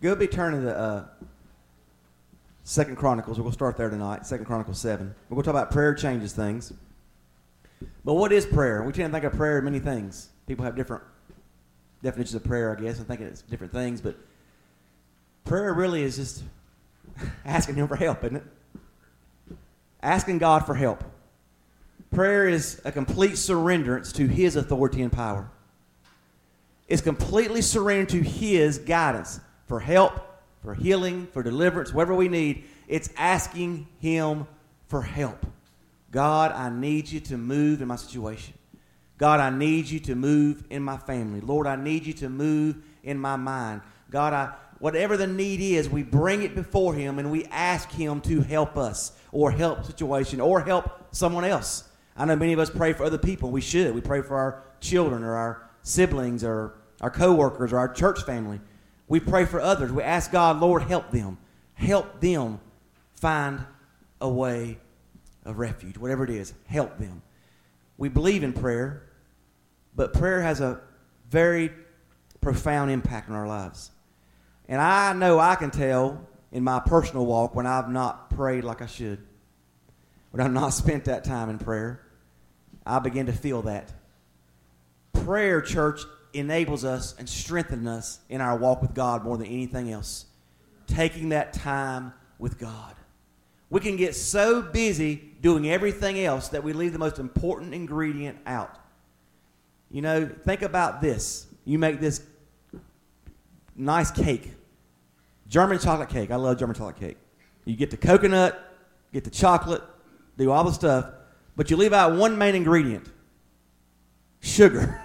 Go be turning to 2 Chronicles. We're going to start there tonight, 2 Chronicles 7. We're going to talk about prayer changes things. But what is prayer? We tend to think of prayer as many things. People have different definitions of prayer, I guess, and thinking it's different things. But prayer really is just asking Him for help, isn't it? Asking God for help. Prayer is a complete surrenderance to His authority and power. It's completely surrendered to His guidance for help, for healing, for deliverance, whatever we need. It's asking Him for help. God, I need you to move in my situation. God, I need you to move in my family. Lord, I need you to move in my mind. God, whatever the need is, we bring it before Him and we ask Him to help us or help the situation or help someone else. I know many of us pray for other people. We should. We pray for our children or our siblings or our co-workers or our church family. We pray for others. We ask God, Lord, help them. Help them find a way of refuge, whatever it is. Help them. We believe in prayer, but prayer has a very profound impact on our lives. And I know I can tell in my personal walk when I've not prayed like I should, when I've not spent that time in prayer. I begin to feel that. Prayer, church, enables us and strengthens us in our walk with God more than anything else. Taking that time with God. We can get so busy doing everything else that we leave the most important ingredient out. You know, think about this. You make this nice cake. German chocolate cake. I love German chocolate cake. You get the coconut, get the chocolate, do all the stuff, but you leave out one main ingredient. Sugar.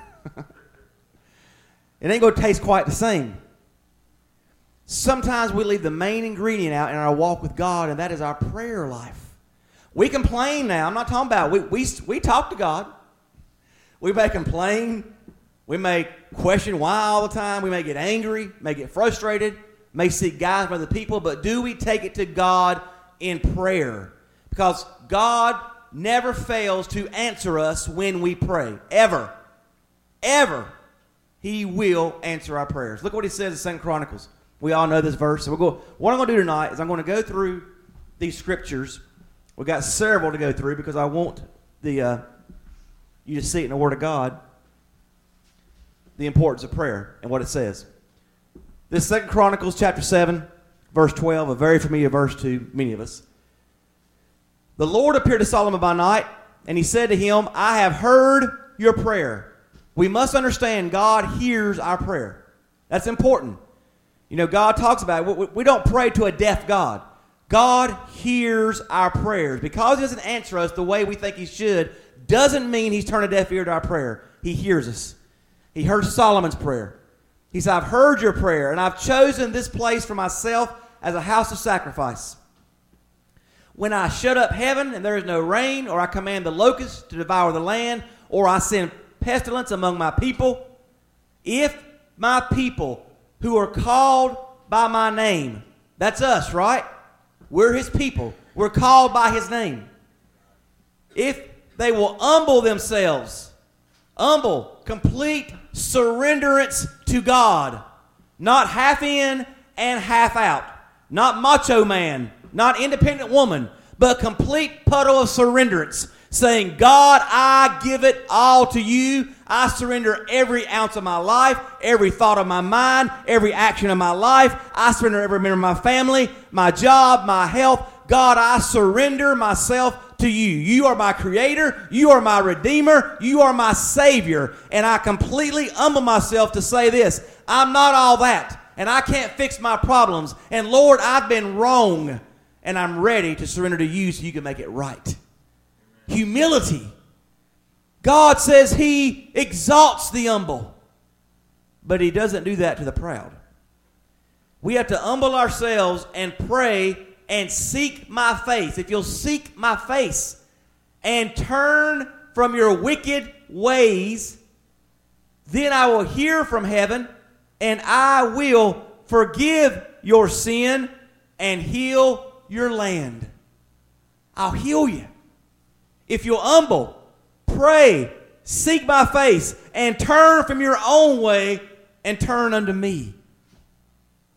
It ain't going to taste quite the same. Sometimes we leave the main ingredient out in our walk with God, and that is our prayer life. We complain now. I'm not talking about, we talk to God. We may complain. We may question why all the time. We may get angry, may get frustrated, may seek guidance from other people, but do we take it to God in prayer? Because God never fails to answer us when we pray. Ever. Ever. He will answer our prayers. Look what He says in 2 Chronicles. We all know this verse. So what I'm going to do tonight is I'm going to go through these scriptures. We've got several to go through because I want you to see it in the Word of God, the importance of prayer and what it says. This 2 Chronicles chapter 7, verse 12, a very familiar verse to many of us. The Lord appeared to Solomon by night, and He said to him, I have heard your prayer. We must understand God hears our prayer. That's important. You know, God talks about it. We don't pray to a deaf God. God hears our prayers. Because He doesn't answer us the way we think He should, doesn't mean He's turned a deaf ear to our prayer. He hears us. He heard Solomon's prayer. He said, I've heard your prayer, and I've chosen this place for myself as a house of sacrifice. When I shut up heaven and there is no rain, or I command the locusts to devour the land, or I send pestilence among my people, if my people who are called by my name, that's us, right? We're His people. We're called by His name. If they will humble themselves, complete surrenderance to God, not half in and half out, not macho man, not independent woman, but complete puddle of surrenderance, saying, God, I give it all to you. I surrender every ounce of my life, every thought of my mind, every action of my life. I surrender every member of my family, my job, my health. God, I surrender myself to you. You are my creator. You are my redeemer. You are my savior. And I completely humble myself to say this. I'm not all that, and I can't fix my problems. And Lord, I've been wrong, and I'm ready to surrender to you so you can make it right. Humility. God says He exalts the humble, but He doesn't do that to the proud. We have to humble ourselves and pray and seek my face. If you'll seek my face and turn from your wicked ways, then I will hear from heaven and I will forgive your sin and heal your land. I'll heal you. If you'll humble, pray, seek my face, and turn from your own way and turn unto me,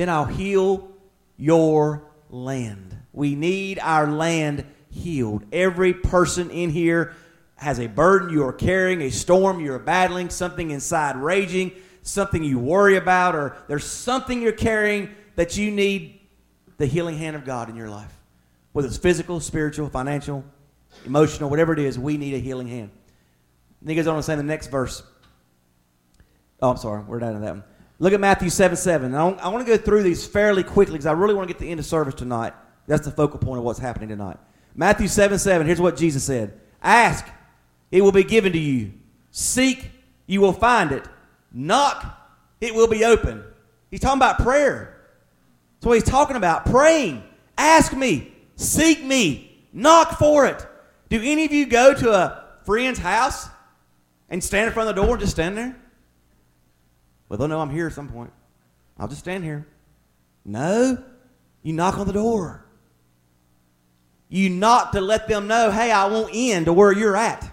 then I'll heal your land. We need our land healed. Every person in here has a burden you are carrying, a storm you are battling, something inside raging, something you worry about, or there's something you're carrying that you need the healing hand of God in your life. Whether it's physical, spiritual, financial, emotional, whatever it is, we need a healing hand. And he goes on to say in the next verse. Oh, I'm sorry. We're down to that one. Look at Matthew 7:7. I want to go through these fairly quickly because I really want to get to the end of service tonight. That's the focal point of what's happening tonight. Matthew 7:7. Here's what Jesus said. Ask, it will be given to you. Seek, you will find it. Knock, it will be open. He's talking about prayer. That's what he's talking about. Praying. Ask me. Seek me. Knock for it. Do any of you go to a friend's house and stand in front of the door and just stand there? Well, they'll know I'm here at some point. I'll just stand here. No. You knock on the door. You knock to let them know, hey, I want in to where you're at.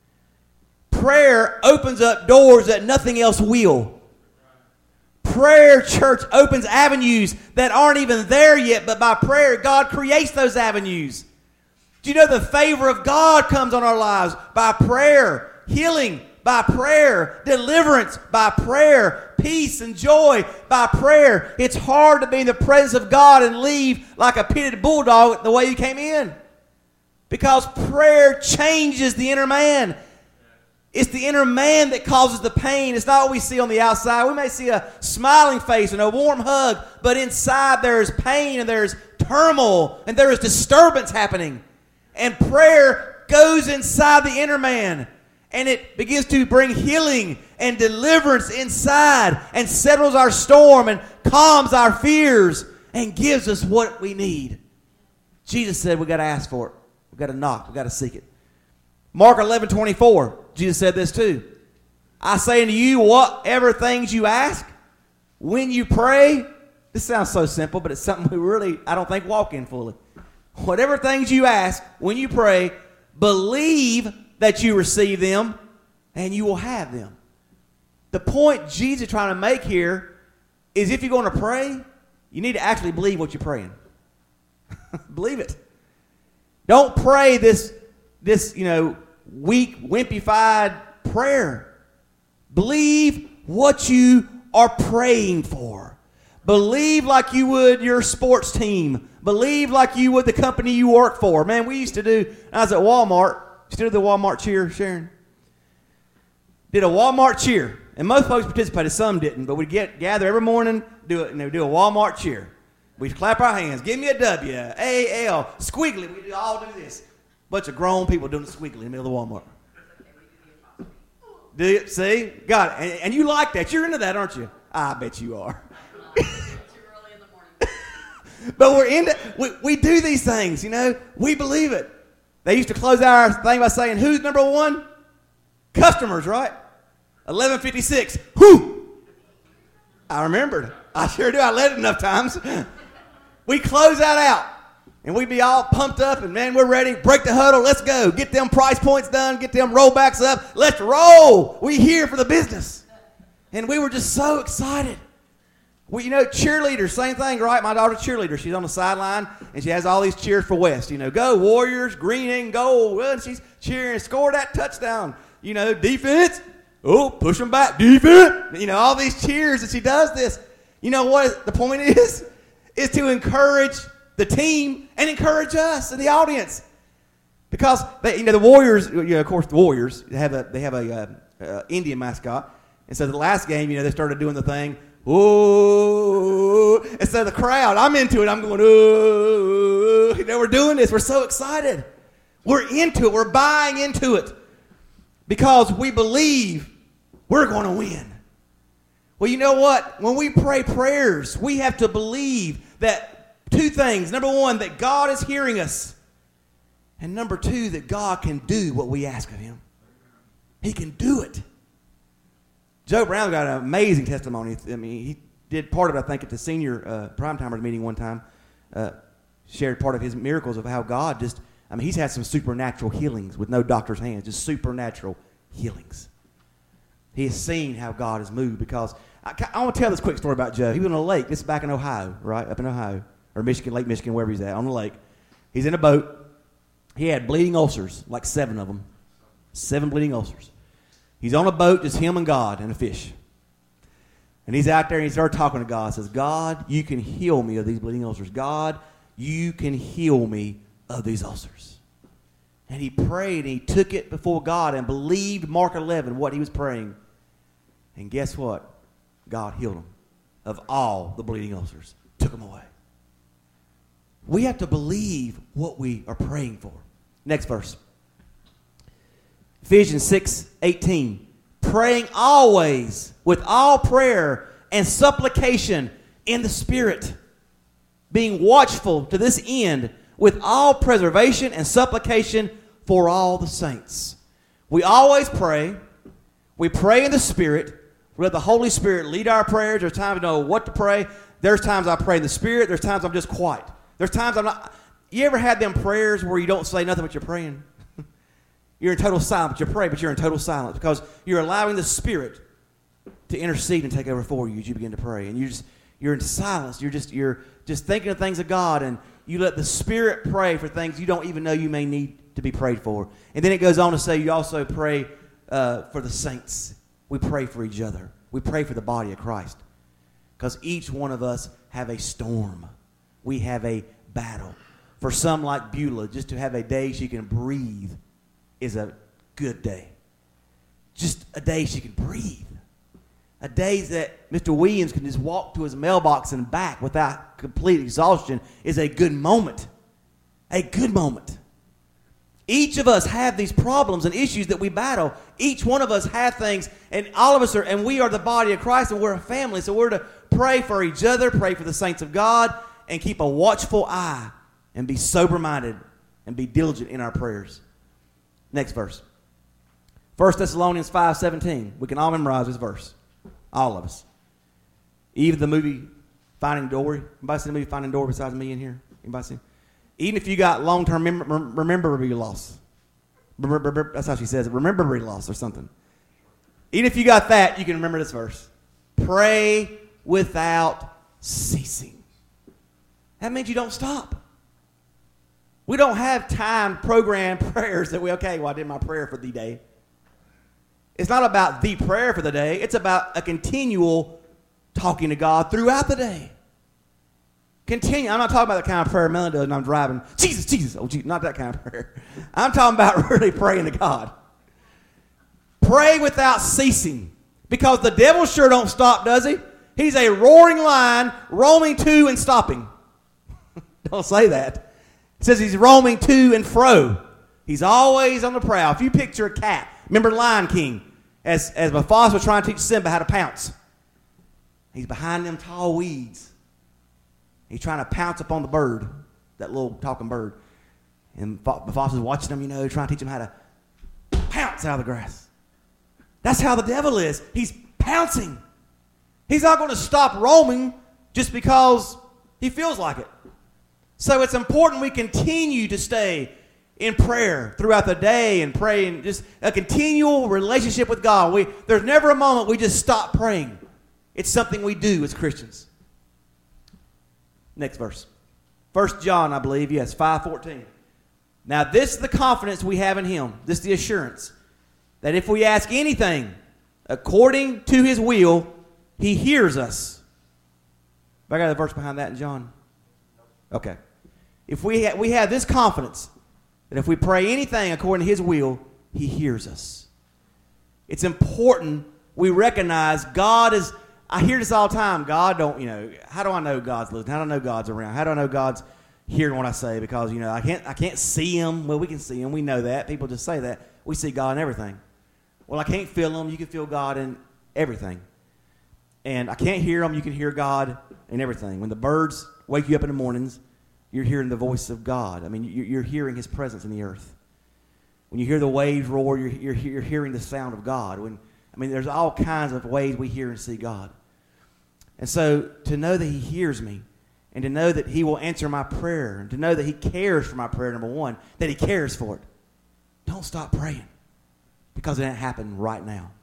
Prayer opens up doors that nothing else will. Prayer, church, opens avenues that aren't even there yet, but by prayer, God creates those avenues. Do you know the favor of God comes on our lives by prayer? Healing by prayer. Deliverance by prayer. Peace and joy by prayer. It's hard to be in the presence of God and leave like a pitted bulldog the way you came in. Because prayer changes the inner man. It's the inner man that causes the pain. It's not what we see on the outside. We may see a smiling face and a warm hug, but inside there is pain and there's turmoil and there is disturbance happening. And prayer goes inside the inner man. And it begins to bring healing and deliverance inside and settles our storm and calms our fears and gives us what we need. Jesus said we got to ask for it. We got to knock. We got to seek it. Mark 11:24, Jesus said this too. I say unto you, whatever things you ask, when you pray, this sounds so simple, but it's something we really, I don't think, walk in fully. Whatever things you ask, when you pray, believe that you receive them, and you will have them. The point Jesus is trying to make here is if you're going to pray, you need to actually believe what you're praying. Believe it. Don't pray this weak, wimpy-fied prayer. Believe what you are praying for. Believe like you would your sports team. Believe like you would the company you work for. Man, we used to do, I was at Walmart. Used to do the Walmart cheer, Sharon. Did a Walmart cheer. And most folks participated, some didn't. But we'd gather every morning, do a Walmart cheer. We'd clap our hands. Give me a W, A-L, squiggly. We'd all do this. Bunch of grown people doing the squiggly in the middle of Walmart. Do you see? Got it. And you like that. You're into that, aren't you? I bet you are. Too early in the morning. But we're into, we do these things, We believe it. They used to close out our thing by saying, who's number one? Customers, right? 11:56. Whoo! I remembered. I sure do. I led it enough times. We close that out. And we'd be all pumped up and, man, we're ready. Break the huddle. Let's go. Get them price points done. Get them rollbacks up. Let's roll. We here for the business. And we were just so excited. Cheerleaders, same thing, right? My daughter's cheerleader. She's on the sideline, and she has all these cheers for West. Go Warriors, green and gold. Well, and she's cheering, score that touchdown. Defense. Oh, push them back. Defense. All these cheers, and she does this. You know what the point is? Is to encourage the team and encourage us and the audience. Because, the Warriors, of course, the Warriors, they have a Indian mascot. And so the last game, they started doing the thing, ooh. And so the crowd, I'm into it. I'm going, ooh. We're doing this. We're so excited. We're into it. We're buying into it. Because we believe we're going to win. Well, you know what? When we pray prayers, we have to believe that two things. Number one, that God is hearing us. And number two, that God can do what we ask of him. He can do it. Joe Brown got an amazing testimony. He did part of it, I think, at the senior Primetimers meeting one time. Shared part of his miracles of how God he's had some supernatural healings with no doctor's hands, just supernatural healings. He has seen how God has moved because I want to tell this quick story about Joe. He was on a lake. This is back in Ohio, right? Up in Ohio. Or Michigan, Lake Michigan, wherever he's at, on the lake. He's in a boat. He had bleeding ulcers, like 7 of them. 7 bleeding ulcers. He's on a boat, just him and God and a fish. And he's out there and he started talking to God. Says, God, you can heal me of these bleeding ulcers. God, you can heal me of these ulcers. And he prayed and he took it before God and believed Mark 11, what he was praying. And guess what? God healed him of all the bleeding ulcers. Took them away. We have to believe what we are praying for. Next verse. Ephesians 6:18. Praying always with all prayer and supplication in the Spirit, being watchful to this end with all preservation and supplication for all the saints. We always pray. We pray in the Spirit. We let the Holy Spirit lead our prayers. There's times to know what to pray. There's times I pray in the Spirit. There's times I'm just quiet. There's times I'm not. You ever had them prayers where you don't say nothing but you're praying? You're in total silence. You pray, but you're in total silence because you're allowing the Spirit to intercede and take over for you as you begin to pray. And you're in silence. You're just thinking of things of God, and you let the Spirit pray for things you don't even know you may need to be prayed for. And then it goes on to say you also pray for the saints. We pray for each other. We pray for the body of Christ because each one of us have a storm. We have a battle. For some like Beulah, just to have a day she can breathe is a good day. Just a day she can breathe. A day that Mr. Williams can just walk to his mailbox and back without complete exhaustion is a good moment. A good moment. Each of us have these problems and issues that we battle. Each one of us have things, and all of us are, and we are the body of Christ, and we're a family. So we're to pray for each other, pray for the saints of God, and keep a watchful eye, and be sober-minded, and be diligent in our prayers. Next verse. 1 Thessalonians 5:17. We can all memorize this verse. All of us. Even the movie Finding Dory. Anybody seen the movie Finding Dory besides me in here? Anybody seen? Even if you got long-term memory loss. That's how she says it. Memory loss or something. Even if you got that, you can remember this verse. Pray without ceasing. That means you don't stop. We don't have time programmed prayers that I did my prayer for the day. It's not about the prayer for the day. It's about a continual talking to God throughout the day. Continue. I'm not talking about the kind of prayer Melanie does when I'm driving. Jesus, Jesus. Oh, Jesus. Not that kind of prayer. I'm talking about really praying to God. Pray without ceasing. Because the devil sure don't stop, does he? He's a roaring lion, roaming to and stopping. Don't say that. It says he's roaming to and fro. He's always on the prowl. If you picture a cat, remember Lion King, as Mufasa was trying to teach Simba how to pounce. He's behind them tall weeds. He's trying to pounce upon the bird, that little talking bird. And Mufasa's watching him, trying to teach him how to pounce out of the grass. That's how the devil is. He's pouncing. He's not going to stop roaming just because he feels like it. So it's important we continue to stay in prayer throughout the day and pray and just a continual relationship with God. There's never a moment we just stop praying. It's something we do as Christians. Next verse. 1 John, I believe, 5:14. Now this is the confidence we have in him. This is the assurance that if we ask anything according to his will, he hears us. Have I got a verse behind that in John? Okay. If we have this confidence that if we pray anything according to his will, he hears us. It's important we recognize God is, I hear this all the time, God don't, how do I know God's listening? How do I know God's around? How do I know God's hearing what I say? Because, I can't see him. Well, we can see him. We know that. People just say that. We see God in everything. Well, I can't feel him. You can feel God in everything. And I can't hear him. You can hear God in everything. When the birds wake you up in the mornings, you're hearing the voice of God. I mean, you're hearing his presence in the earth. When you hear the waves roar, you're hearing the sound of God. There's all kinds of ways we hear and see God. And so to know that he hears me and to know that he will answer my prayer and to know that he cares for my prayer, number one, that he cares for it. Don't stop praying because it didn't happen right now.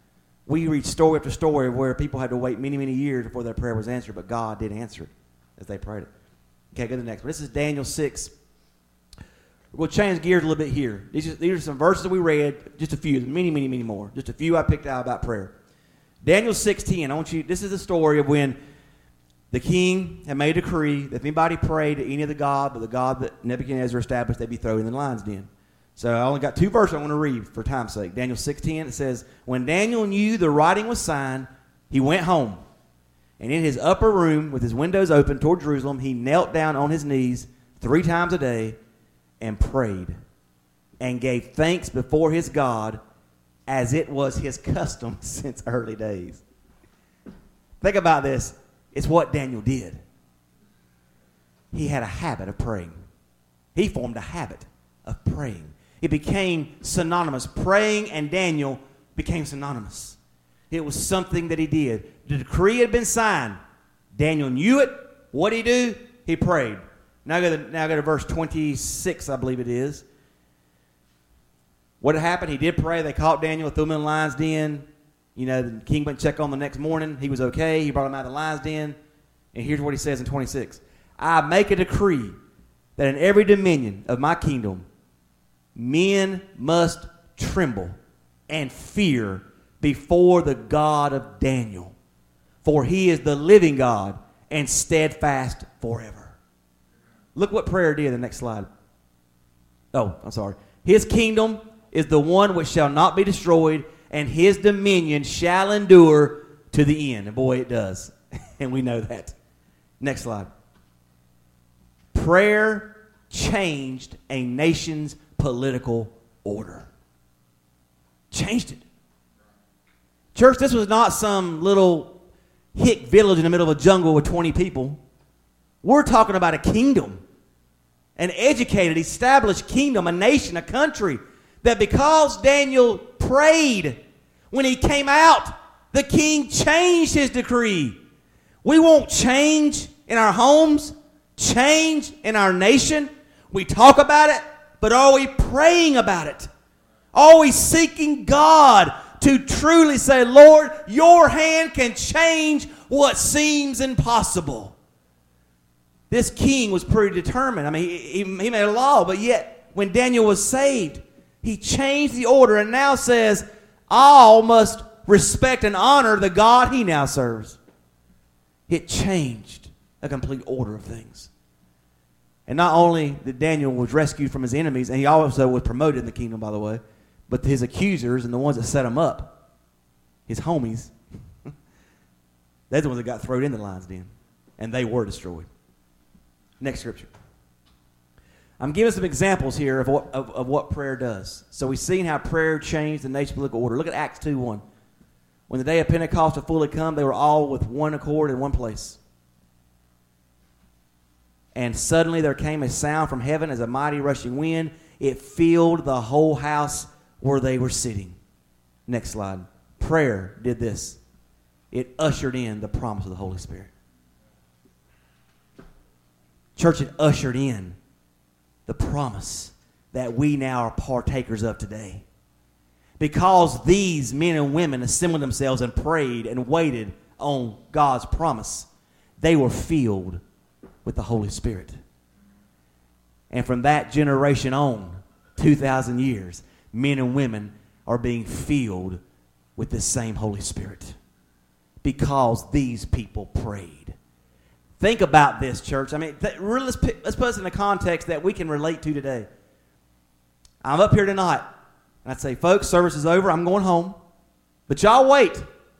We read story after story where people had to wait many, many years before their prayer was answered, but God did answer it as they prayed it. Okay, go to the next one. This is Daniel 6. We'll change gears a little bit here. These are some verses that we read, just a few, many, many, many more. Just a few I picked out about prayer. Daniel 6:10. This is the story of when the king had made a decree that if anybody prayed to any of the god, but the god that Nebuchadnezzar established, they'd be thrown in the lion's den. So I only got two verses I want to read for time's sake. Daniel 6:10, it says, when Daniel knew the writing was signed, he went home. And in his upper room, with his windows open toward Jerusalem, he knelt down on his knees 3 times a day and prayed and gave thanks before his God as it was his custom since early days. Think about this. It's what Daniel did. He had a habit of praying. He formed a habit of praying. It became synonymous. Praying and Daniel became synonymous. It was something that he did. The decree had been signed. Daniel knew it. What did he do? He prayed. Now go to verse 26, I believe it is. What had happened? He did pray. They caught Daniel, threw him in the lion's den. You know, the king went and checked on him the next morning. He was okay. He brought him out of the lion's den. And here's what he says in 26. I make a decree that in every dominion of my kingdom, men must tremble and fear before the God of Daniel. For he is the living God and steadfast forever. Look what prayer did. The next slide. Oh, I'm sorry. His kingdom is the one which shall not be destroyed, and his dominion shall endure to the end. And boy, it does. And we know that. Next slide. Prayer changed a nation's political order. Changed it. Church, this was not some little hick village in the middle of a jungle with 20 people. We're talking about a kingdom. An educated, established kingdom, a nation, a country, that because Daniel prayed, when he came out, the king changed his decree. We won't change in our homes, change in our nation. We talk about it, but are we praying about it? Are we seeking God to truly say, Lord, your hand can change what seems impossible? This king was pretty determined. I mean, he made a law, but yet when Daniel was saved, he changed the order and now says all must respect and honor the God he now serves. It changed a complete order of things. And not only that Daniel was rescued from his enemies, and he also was promoted in the kingdom, by the way, but his accusers and the ones that set him up, his homies, they're the ones that got thrown in the lion's den, and they were destroyed. Next scripture. I'm giving some examples here of what prayer does. So we've seen how prayer changed the nation's political order. Look at Acts 2:1. When the day of Pentecost had fully come, they were all with one accord in one place. And suddenly there came a sound from heaven as a mighty rushing wind. It filled the whole house where they were sitting. Next slide. Prayer did this. It ushered in the promise of the Holy Spirit. Church, it ushered in the promise that we now are partakers of today. Because these men and women assembled themselves and prayed and waited on God's promise, they were filled with the Holy Spirit. And from that generation on, 2,000 years, men and women are being filled with the same Holy Spirit. Because these people prayed. Think about this, church. I mean, really, let's put this in a context that we can relate to today. I'm up here tonight, and I'd say, folks, service is over. I'm going home. But y'all wait.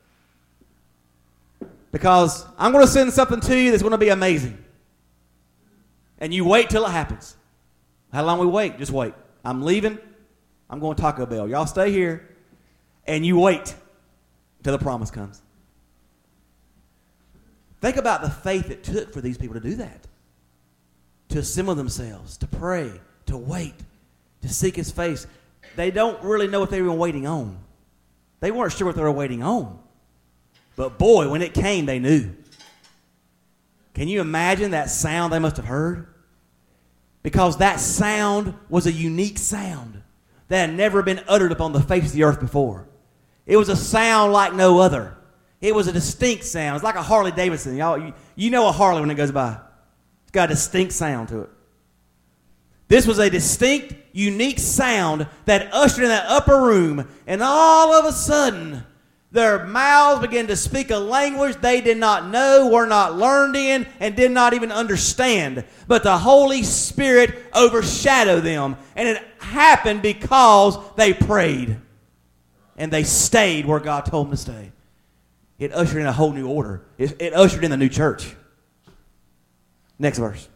Because I'm going to send something to you that's going to be amazing. And you wait till it happens. How long we wait? Just wait. I'm leaving. I'm going to Taco Bell. Y'all stay here, and you wait until the promise comes. Think about the faith it took for these people to do that. To assemble themselves, to pray, to wait, to seek his face. They don't really know what they were waiting on. They weren't sure what they were waiting on. But boy, when it came, they knew. Can you imagine that sound they must have heard? Because that sound was a unique sound that had never been uttered upon the face of the earth before. It was a sound like no other. It was a distinct sound. It's like a Harley Davidson. Y'all, you know a Harley when it goes by. It's got a distinct sound to it. This was a distinct, unique sound that ushered in that upper room, and all of a sudden, their mouths began to speak a language they did not know, were not learned in, and did not even understand. But the Holy Spirit overshadowed them, and it happened because they prayed, and they stayed where God told them to stay. It ushered in a whole new order. It ushered in the new church. Next verse.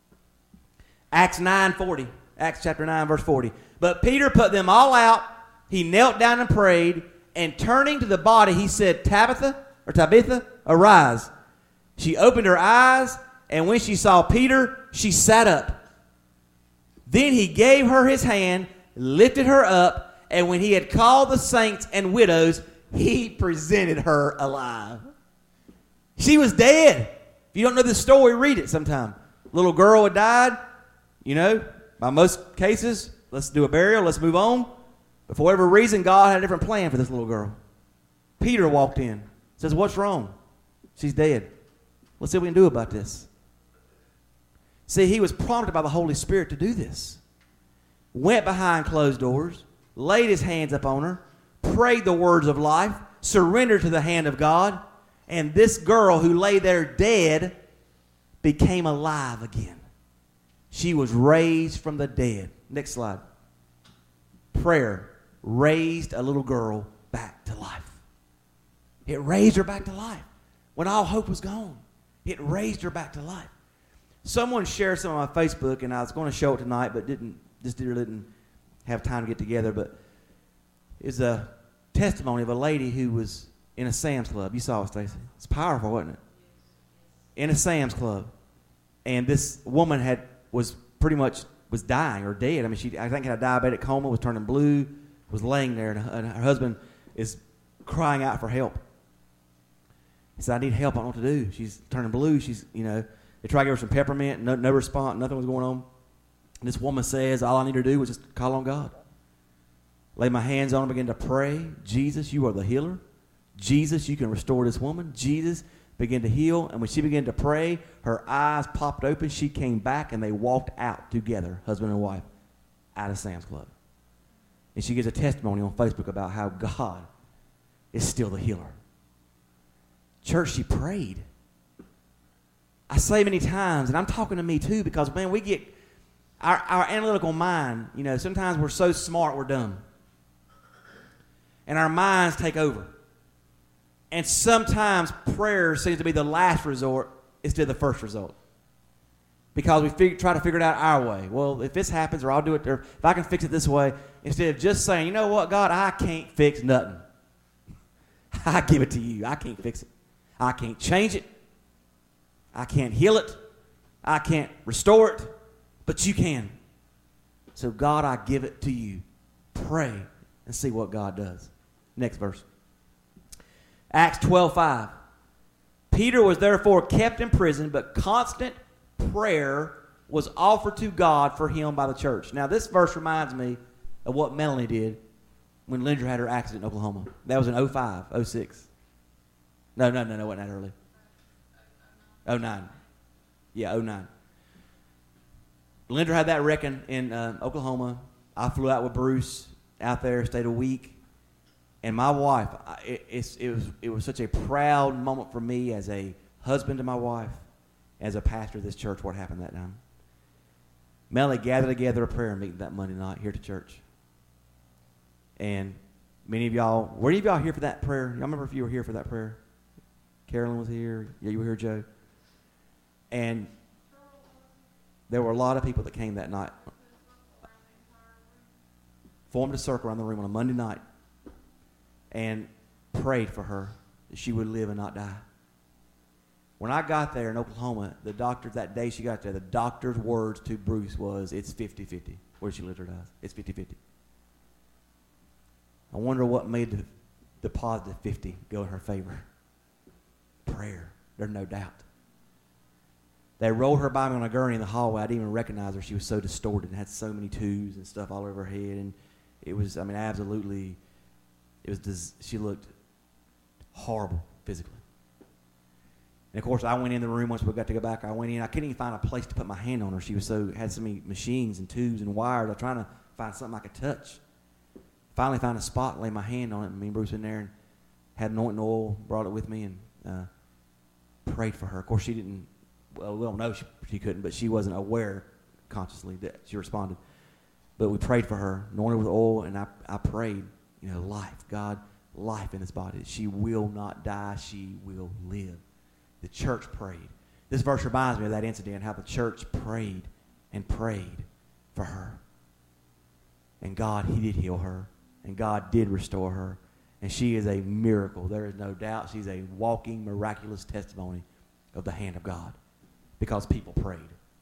Acts 9:40. Acts chapter 9, verse 40. But Peter put them all out. He knelt down and prayed. And turning to the body, he said, Tabitha, arise. She opened her eyes. And when she saw Peter, she sat up. Then he gave her his hand, lifted her up. And when he had called the saints and widows, he presented her alive. She was dead. If you don't know this story, read it sometime. Little girl had died. You know, by most cases, let's do a burial, let's move on. But for whatever reason, God had a different plan for this little girl. Peter walked in, says, what's wrong? She's dead. Let's see what we can do about this. See, he was prompted by the Holy Spirit to do this. Went behind closed doors, laid his hands up on her, prayed the words of life, surrendered to the hand of God, and this girl who lay there dead became alive again. She was raised from the dead. Next slide. Prayer raised a little girl back to life. It raised her back to life. When all hope was gone, it raised her back to life. Someone shared some on my Facebook, and I was going to show it tonight, but didn't have time to get together. But it's a testimony of a lady who was in a Sam's Club. You saw it, Stacy. It's powerful, wasn't it? In a Sam's Club. And this woman was dying or dead. I mean, I think had a diabetic coma, was turning blue, was laying there, and her husband is crying out for help. He said, I need help. I don't know what to do. She's turning blue. They tried to give her some peppermint. No response. Nothing was going on. And this woman says, all I need her to do was just call on God. Lay my hands on her, begin to pray. Jesus, you are the healer. Jesus, you can restore this woman. Jesus, begin to heal. And when she began to pray, her eyes popped open. She came back, and they walked out together, husband and wife, out of Sam's Club. And she gives a testimony on Facebook about how God is still the healer. Church, she prayed. I say many times, and I'm talking to me too, because, man, we get our analytical mind, sometimes we're so smart we're dumb. And our minds take over. And sometimes prayer seems to be the last resort instead of the first result. Because we try to figure it out our way. Well, if this happens, or I'll do it, or if I can fix it this way, instead of just saying, you know what, God, I can't fix nothing. I give it to you. I can't fix it. I can't change it. I can't heal it. I can't restore it. But you can. So, God, I give it to you. Pray and see what God does. Next verse. Acts 12:5. Peter was therefore kept in prison, but constant prayer was offered to God for him by the church. Now, this verse reminds me of what Melanie did when Linda had her accident in Oklahoma. That was in 05, 06. No, it wasn't that early. 09. Yeah, 09. Linda had that wrecking in Oklahoma. I flew out with Bruce out there, stayed a week. And my wife, it was such a proud moment for me as a husband to my wife, as a pastor of this church, what happened that time. Melanie gathered together a prayer meeting that Monday night here at church. And many of y'all, were any of y'all here for that prayer? Y'all remember if you were here for that prayer? Carolyn was here. Yeah, you were here, Joe. And there were a lot of people that came that night. Formed a circle around the room on a Monday night and prayed for her that she would live and not die. When I got there in Oklahoma, the doctor, that day she got there, the doctor's words to Bruce was, it's 50-50. Where she lived or dies. It's 50-50. I wonder what made the positive 50 go in her favor. Prayer. There's no doubt. They rolled her by me on a gurney in the hallway. I didn't even recognize her. She was so distorted and had so many tubes and stuff all over her head. And it was, absolutely She looked horrible physically. And of course, I went in the room once we got to go back. I went in. I couldn't even find a place to put my hand on her. She was had so many machines and tubes and wires. I was trying to find something I could touch. Finally found a spot, laid my hand on it, and me and Bruce in there and had anointing oil, brought it with me, and prayed for her. Of course, she didn't. Well, we don't know she couldn't, but she wasn't aware consciously that she responded. But we prayed for her, anointed her with oil, and I prayed, life, God, life in this body. She will not die. She will live. The church prayed. This verse reminds me of that incident, how the church prayed and prayed for her. And God, He did heal her. And God did restore her. And she is a miracle. There is no doubt she's a walking, miraculous testimony of the hand of God because people prayed.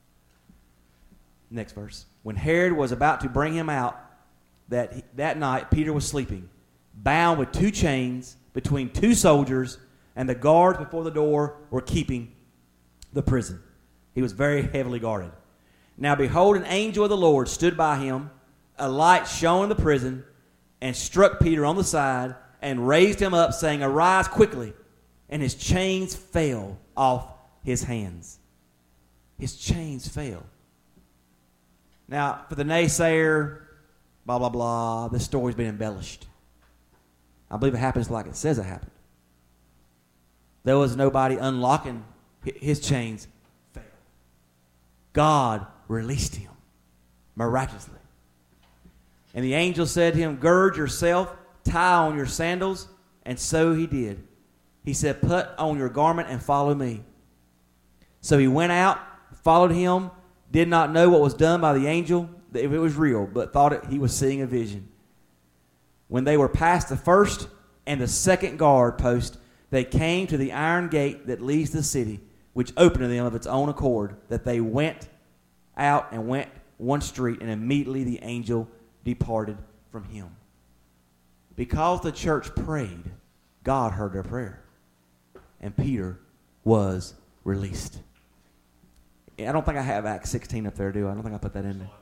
Next verse. When Herod was about to bring him out, that night Peter was sleeping, bound with 2 chains between 2 soldiers, and the guards before the door were keeping the prison. He was very heavily guarded. Now behold, an angel of the Lord stood by him. A light shone in the prison, and struck Peter on the side, and raised him up, saying, Arise quickly. And his chains fell off his hands. His chains fell. Now, for the naysayer, blah, blah, blah, this story's been embellished. I believe it happens like it says it happened. There was nobody unlocking his chains. Fell. God released him miraculously. And the angel said to him, Gird yourself, tie on your sandals. And so he did. He said, Put on your garment and follow me. So he went out, followed him, did not know what was done by the angel, if it was real, but thought he was seeing a vision. When they were past the first and the second guard post, they came to the iron gate that leads the city, which opened to them of its own accord, that they went out and went one street, and immediately the angel departed from him. Because the church prayed, God heard their prayer, and Peter was released. I don't think I have Acts 16 up there, do I? I don't think I put that in there.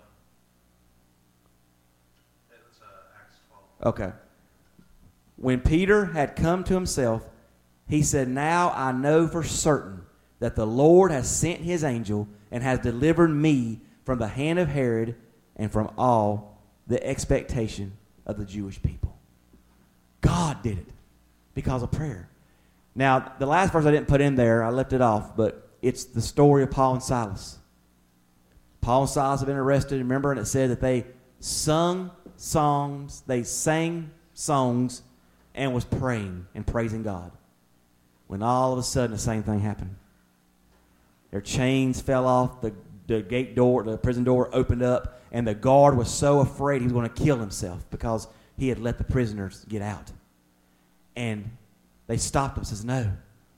It's Acts 12. Okay. When Peter had come to himself, he said, Now I know for certain that the Lord has sent his angel and has delivered me from the hand of Herod and from all the expectation of the Jewish people. God did it because of prayer. Now, the last verse I didn't put in there, I left it off, but it's the story of Paul and Silas. Paul and Silas have been arrested, remember, and it said that they sang songs, and was praying and praising God. When all of a sudden the same thing happened. Their chains fell off, the gate door, the prison door opened up, and the guard was so afraid he was going to kill himself because he had let the prisoners get out. And they stopped him and says, No.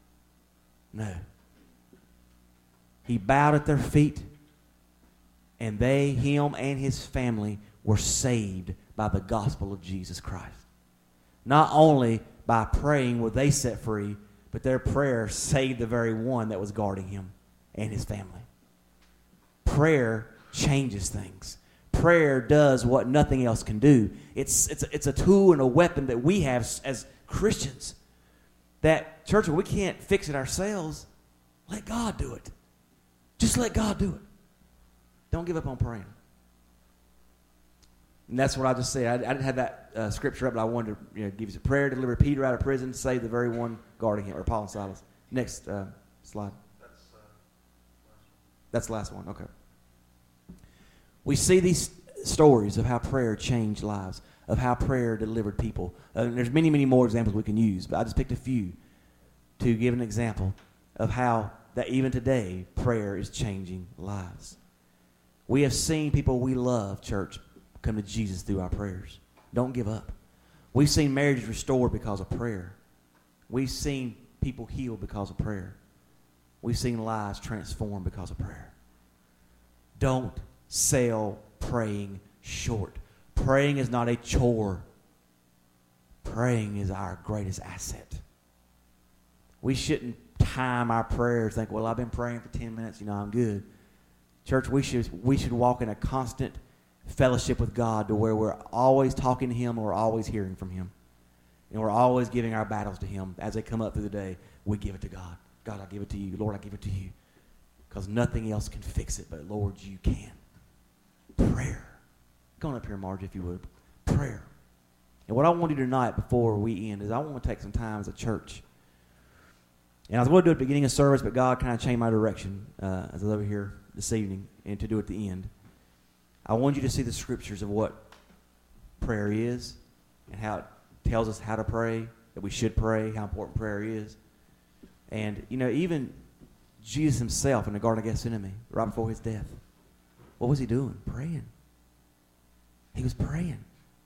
He bowed at their feet, and him and his family were saved by the gospel of Jesus Christ. Not only by praying were they set free, but their prayer saved the very one that was guarding him and his family. Prayer changes things. Prayer does what nothing else can do. It's a tool and a weapon that we have as Christians. That, church, we can't fix it ourselves. Let God do it. Just let God do it. Don't give up on praying. And that's what I just said. I didn't have that scripture up, but I wanted to give you some prayer, deliver Peter out of prison, save the very one guarding him, or Paul and Silas. Next slide. That's the last one. Okay. We see these stories of how prayer changed lives, of how prayer delivered people. There's many, many more examples we can use, but I just picked a few to give an example of how that even today prayer is changing lives. We have seen people we love, church, come to Jesus through our prayers. Don't give up. We've seen marriages restored because of prayer. We've seen people healed because of prayer. We've seen lives transformed because of prayer. Don't sell praying short. Praying is not a chore. Praying is our greatest asset. We shouldn't time our prayers, think, well, I've been praying for 10 minutes, I'm good. Church, we should walk in a constant fellowship with God to where we're always talking to Him or we're always hearing from Him. And we're always giving our battles to him. As they come up through the day, we give it to God. God, I give it to you. Lord, I give it to you. Because nothing else can fix it, but Lord, you can. Prayer. Come on up here, Marge, if you would. Prayer. And what I want to do tonight before we end is I want to take some time as a church. And I was going to do it at the beginning of service, but God kind of changed my direction as I was over here this evening and to do it at the end. I want you to see the scriptures of what prayer is and how it tells us how to pray, that we should pray, how important prayer is. And, you know, even Jesus himself in the Garden of Gethsemane, right before his death, what was he doing? Praying. He was praying.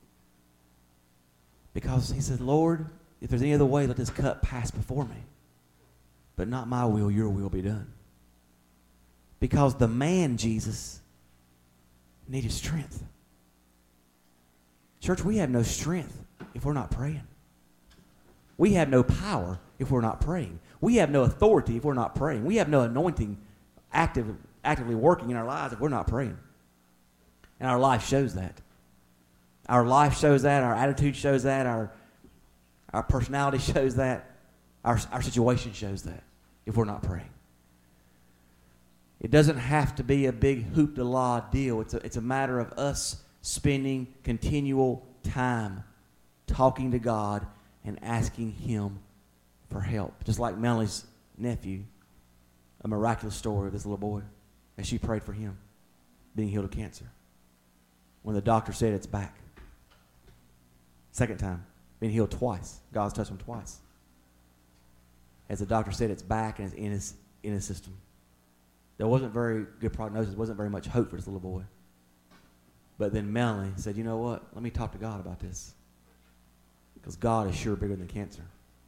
Because he said, Lord, if there's any other way, let this cup pass before me. But not my will, your will be done. Because the man, Jesus, needed strength. Church, we have no strength if we're not praying. We have no power if we're not praying. We have no authority if we're not praying. We have no anointing actively working in our lives if we're not praying. And our life shows that. Our life shows that. Our attitude shows that. Our personality shows that. Our situation shows that if we're not praying. It doesn't have to be a big hoop-de-la deal. It's a matter of us spending continual time talking to God and asking him for help. Just like Melanie's nephew, a miraculous story of this little boy as she prayed for him being healed of cancer. When the doctor said it's back. Second time, being healed twice. God's touched him twice. As the doctor said, it's back and it's in his system. There wasn't very good prognosis. Wasn't very much hope for this little boy. But then Melanie said, you know what? Let me talk to God about this. Because God is sure bigger than cancer.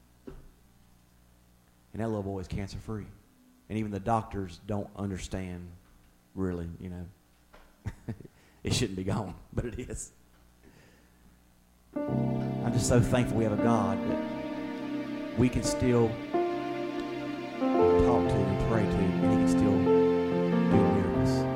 And that little boy is cancer-free. And even the doctors don't understand, really, you know. It shouldn't be gone, but it is. I'm just so thankful we have a God that we can still talk to and pray to, and he can still do miracles.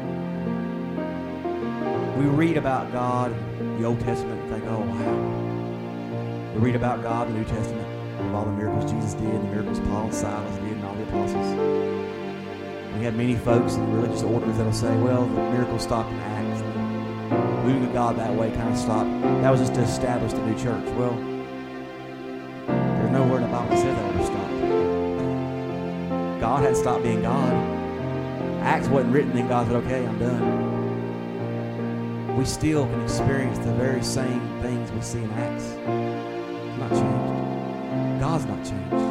We read about God in the Old Testament and think, oh, wow. We read about God in the New Testament, of all the miracles Jesus did, the miracles Paul and Silas did, and all the apostles. We have many folks in religious orders that will say, well, the miracles stopped in Acts. Moving to God that way kind of stopped. That was just to establish the new church. Well, there's nowhere in the Bible that says that ever stopped. God hadn't stopped being God. Acts wasn't written, then God said, okay, I'm done. We still can experience the very same things we see in Acts. It's not changed. God's not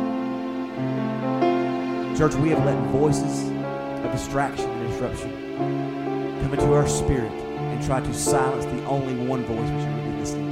changed. Church, we have let voices of distraction and disruption come into our spirit and try to silence the only one voice we should really be listening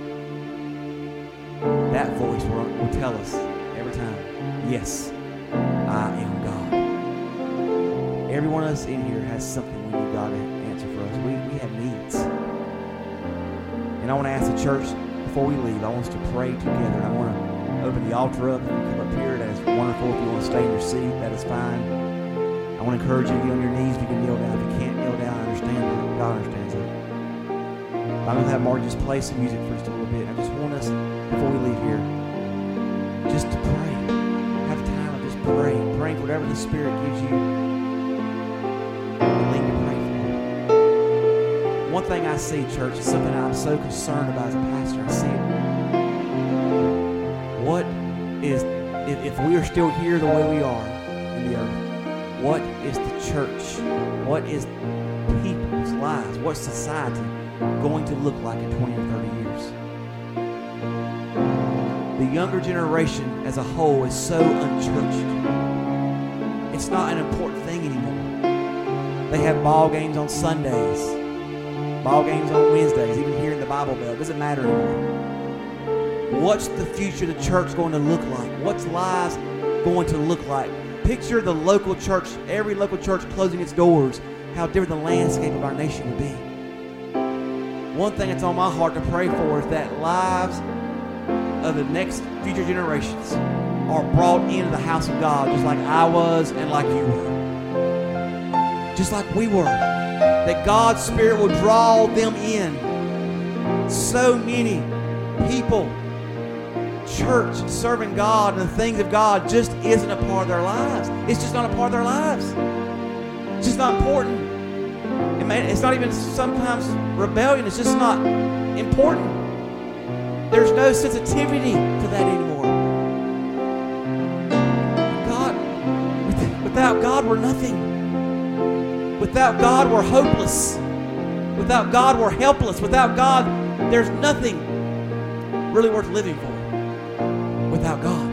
to. That voice will tell us every time, yes, I am God. Every one of us in here has something we need God to answer for us. We have needs. And I want to ask the church, before we leave, I want us to pray together. I want to open the altar up. If you come up here, that is wonderful. If you want to stay in your seat, that is fine. I want to encourage you to get on your knees if you can kneel down. If you can't kneel down, I understand that. God understands that. I'm going to have Mark just play some music for just a little bit. I just want us, before we leave here, just to pray. Have time of just praying. Praying for whatever the Spirit gives you the link to pray for. One thing I see, church, is something I'm so concerned about as a pastor. I see it. What is, if we are still here the way we are in the earth, what is the church? What is people's lives? What's society going to look like in 20 or 30 years? The younger generation as a whole is so unchurched. It's not an important thing anymore. They have ball games on Sundays, ball games on Wednesdays, even here in the Bible Belt. It doesn't matter anymore. What's the future of the church going to look like? What's lives going to look like? Picture the local church, every local church closing its doors, how different the landscape of our nation would be. One thing that's on my heart to pray for is that lives of the next future generations are brought into the house of God just like I was and like you were. Just like we were. That God's Spirit will draw them in. So many people church, serving God, and the things of God just isn't a part of their lives. It's just not a part of their lives. It's just not important. It's not even sometimes rebellion. It's just not important. There's no sensitivity to that anymore. Without God, we're nothing. Without God, we're hopeless. Without God, we're helpless. Without God, there's nothing really worth living for. Without God.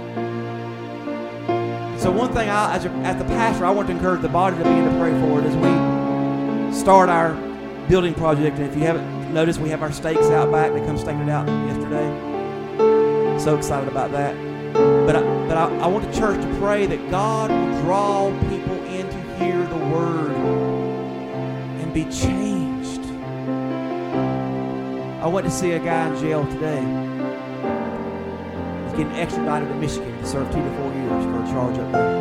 So one thing, as the pastor, I want to encourage the body to begin to pray for it as we start our building project. And if you haven't noticed, we have our stakes out back. They come staking it out yesterday. So excited about that. But I want the church to pray that God will draw people in to hear the word and be changed. I went to see a guy in jail today. He's getting extradited to Michigan to serve 2 to 4 years for a charge up there.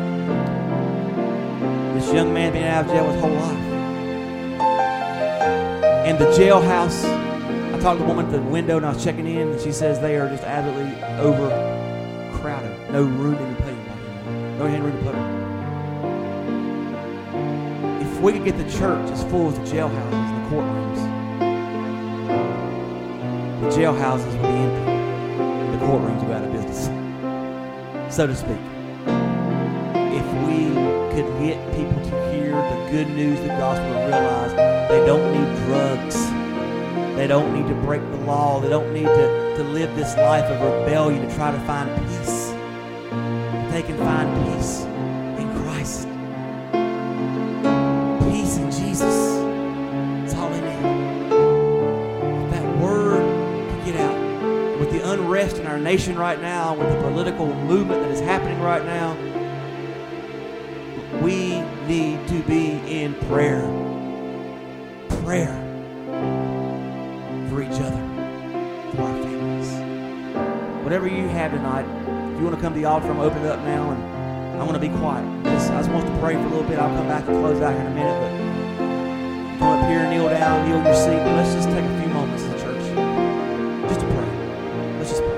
This young man been out of jail his whole life. And the jailhouse, I talked to the woman at the window and I was checking in, and she says they are just absolutely overcrowded. No room to put him. No room to put him. If we could get the church as full as the jailhouses and the courtrooms, the jailhouses would be empty. And the courtrooms would go out of business, so to speak. If we could get people to hear the good news of the gospel and realize they don't need drugs. They don't need to break the law. They don't need to live this life of rebellion to try to find peace. They can find peace in Christ. Peace in Jesus. That's all they need. If that word could get out. With the unrest in our nation right now, with the political movement that is happening right now, we need to be in prayer. Prayer for each other, for our families. Whatever you have tonight, if you want to come to the altar, I'm going to open it up now, and I want to be quiet. I just want us to pray for a little bit. I'll come back and close out here in a minute, but come up here, kneel down, kneel in your seat, but let's just take a few moments as a church just to pray. Let's just pray.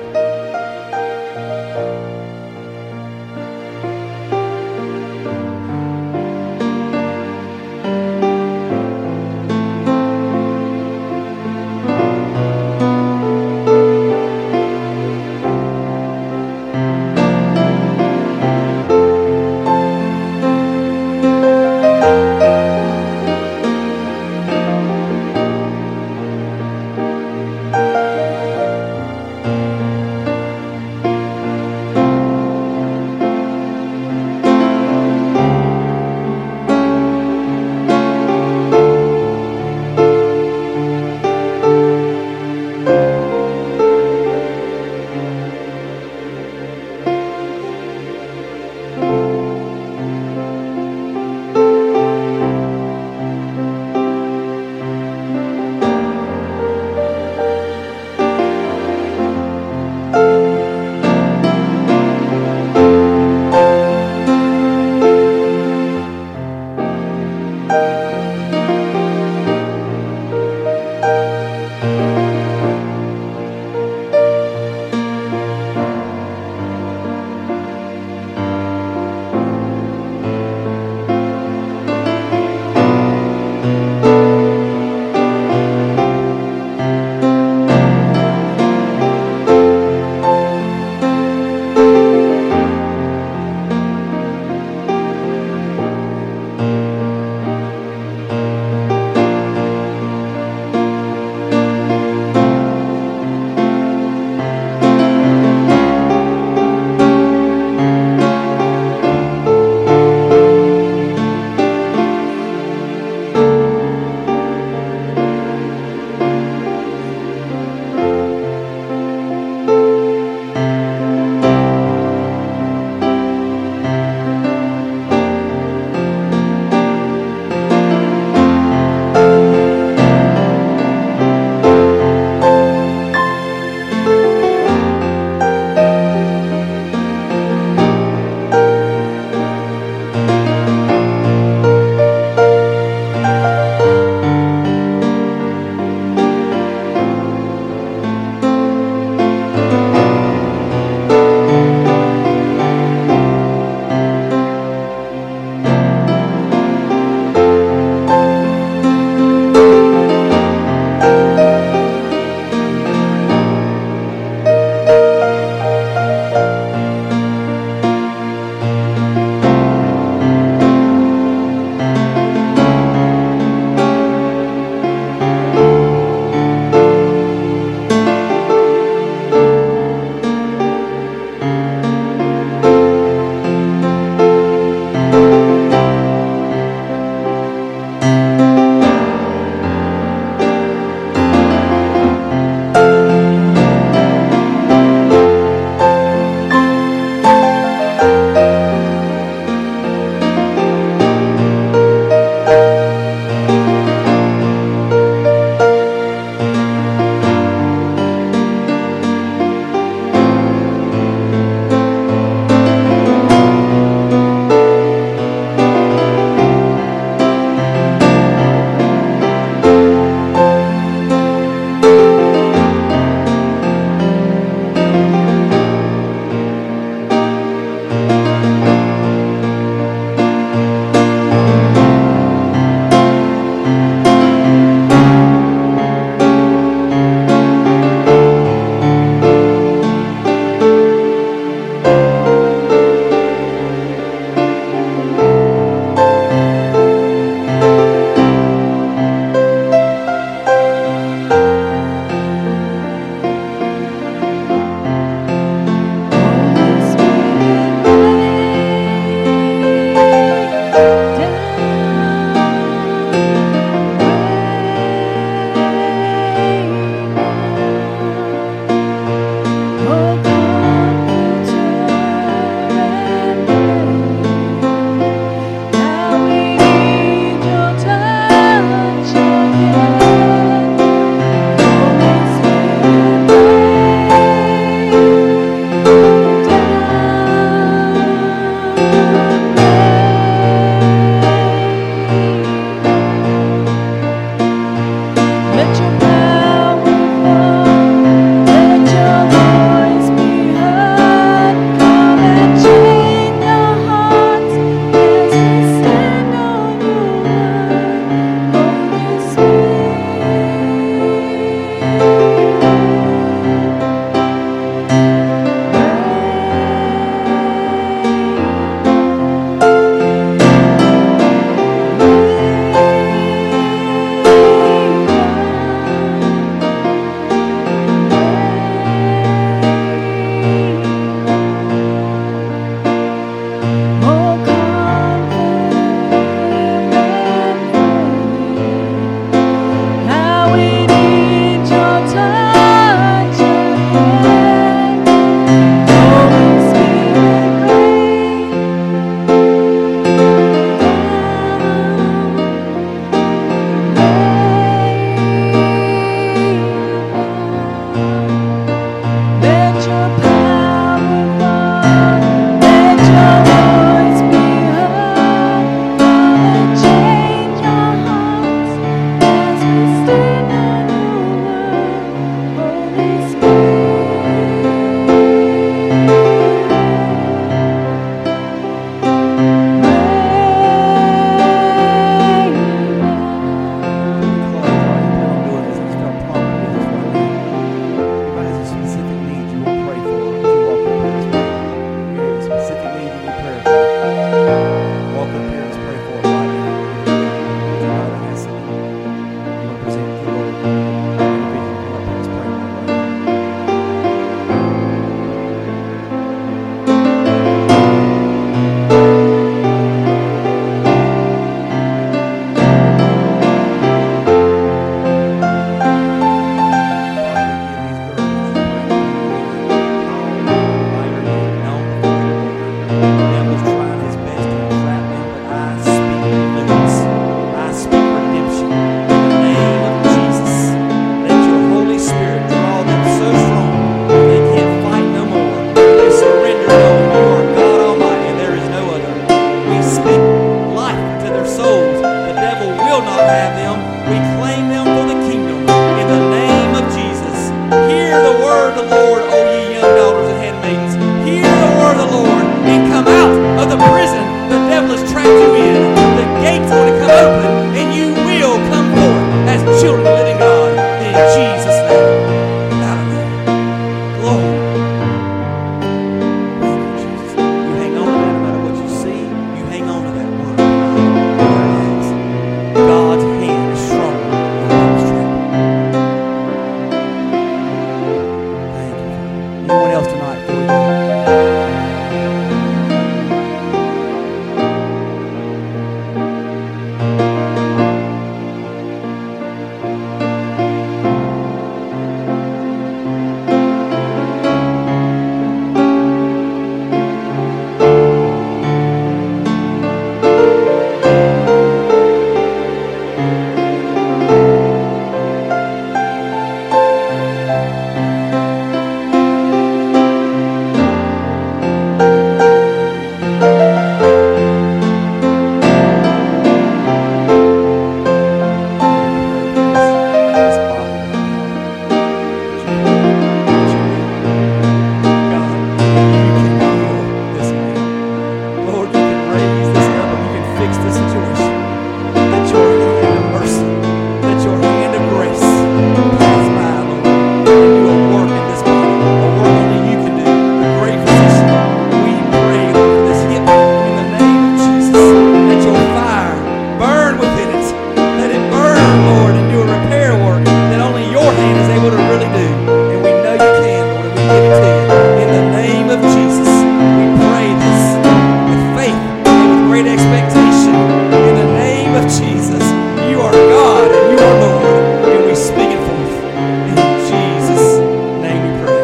great expectation. In the name of Jesus, you are God and you are Lord, and we speak it forth. In Jesus' name we pray.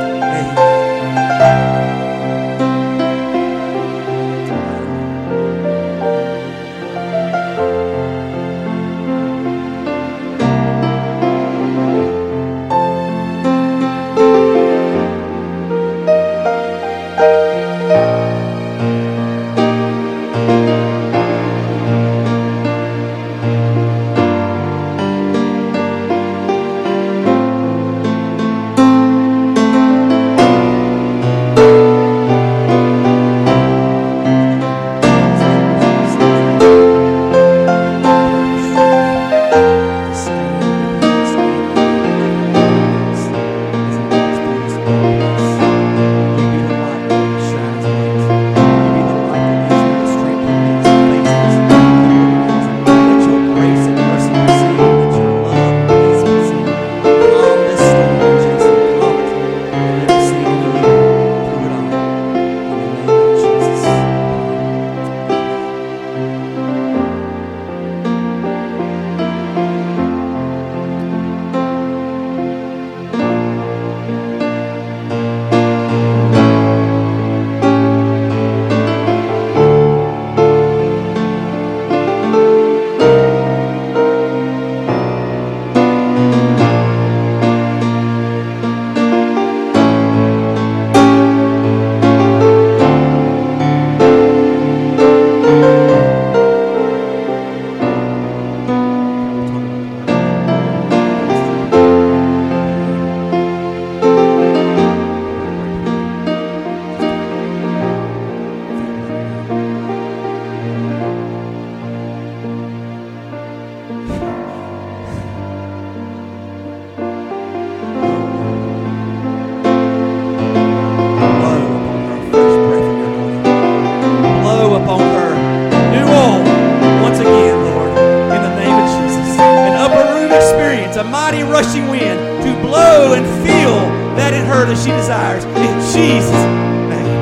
A mighty rushing wind to blow and feel that in her that she desires. In Jesus' name.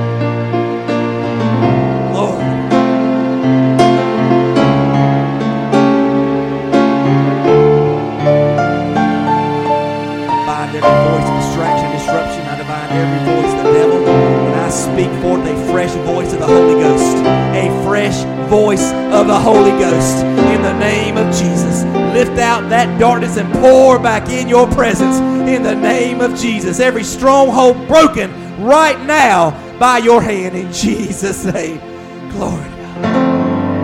Lord. I bind every voice of distraction, disruption. I bind every voice of the devil. And I speak forth a fresh voice of the Holy Ghost. A fresh voice of the Holy Ghost. In the name of Jesus. Lift out that darkness and pour back in your presence in the name of Jesus. Every stronghold broken right now by your hand in Jesus' name. Glory to God.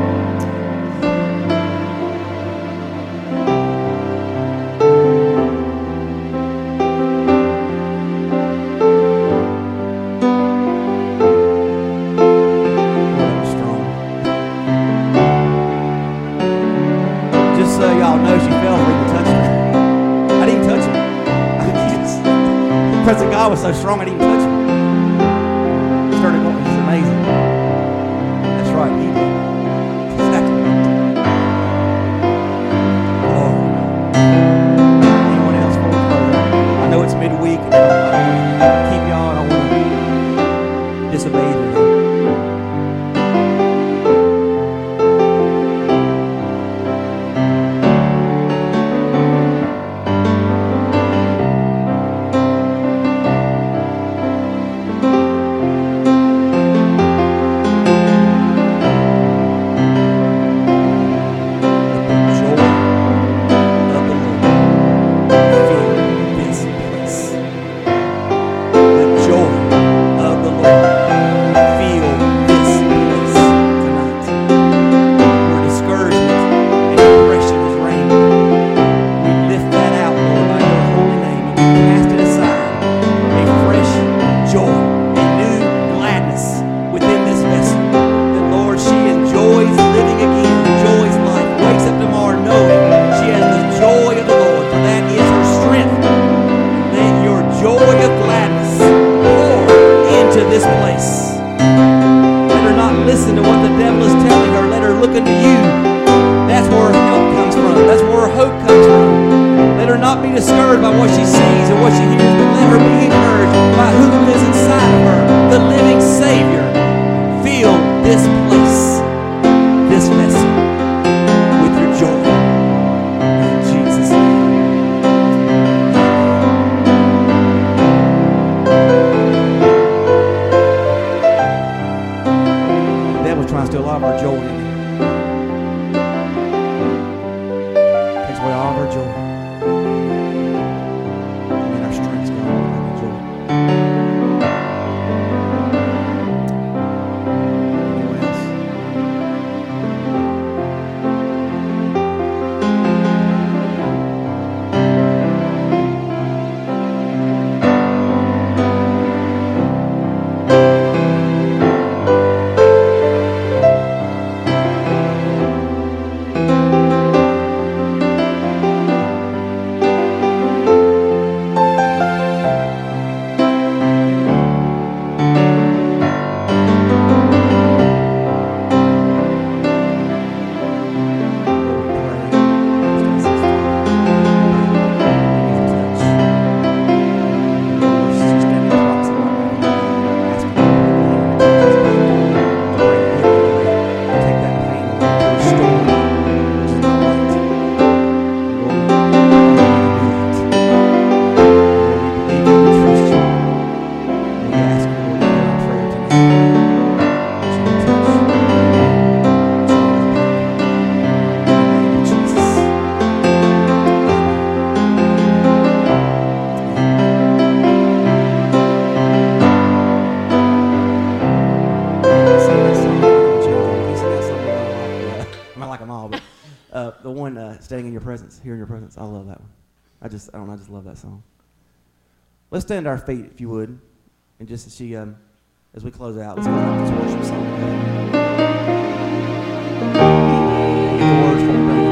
Was so strong I didn't even touch him. He started going, it's amazing. That's right, he did. Exactly. Oh. Anyone else for me? I know it's midweek and I don't want to keep y'all, I don't want to disobey today. Not be discouraged by what she sees or what she hears, but let her be encouraged by who lives inside of her, the living Savior. Fill this place joy in Him. Takes away all of our joy. And then our strength's gone. We don't have any joy. Anyone else? The one staying in your presence, here in your presence. I love that one. I just love that song. Let's stand to our feet, if you would, and just as we close out, let's go out this worship song together. Get the words from the band.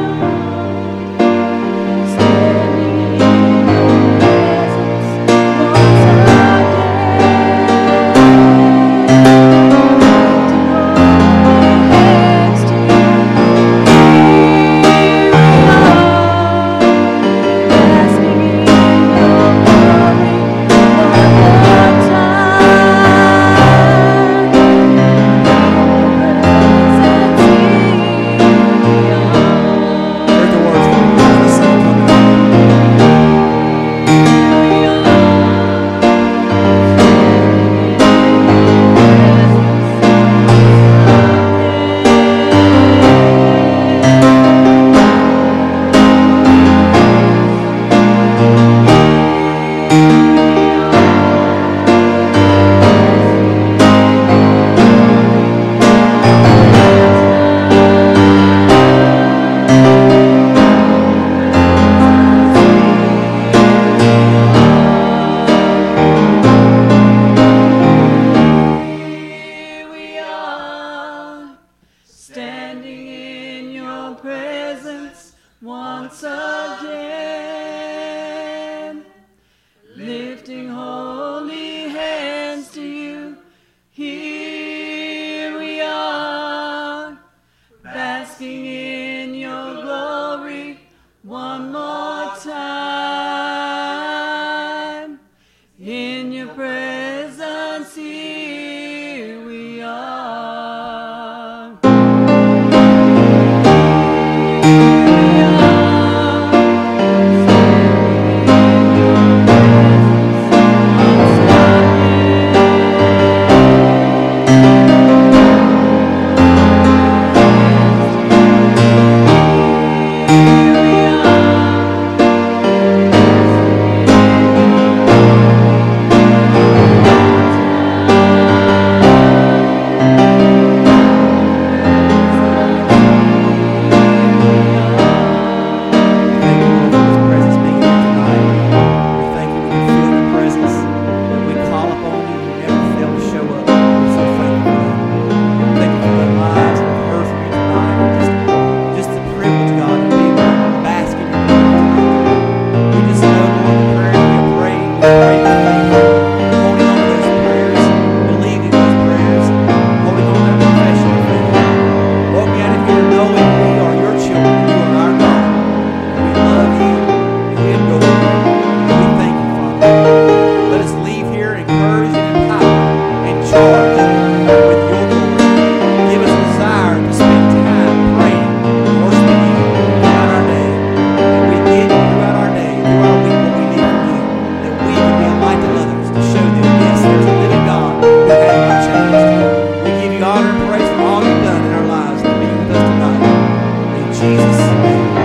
Jesus.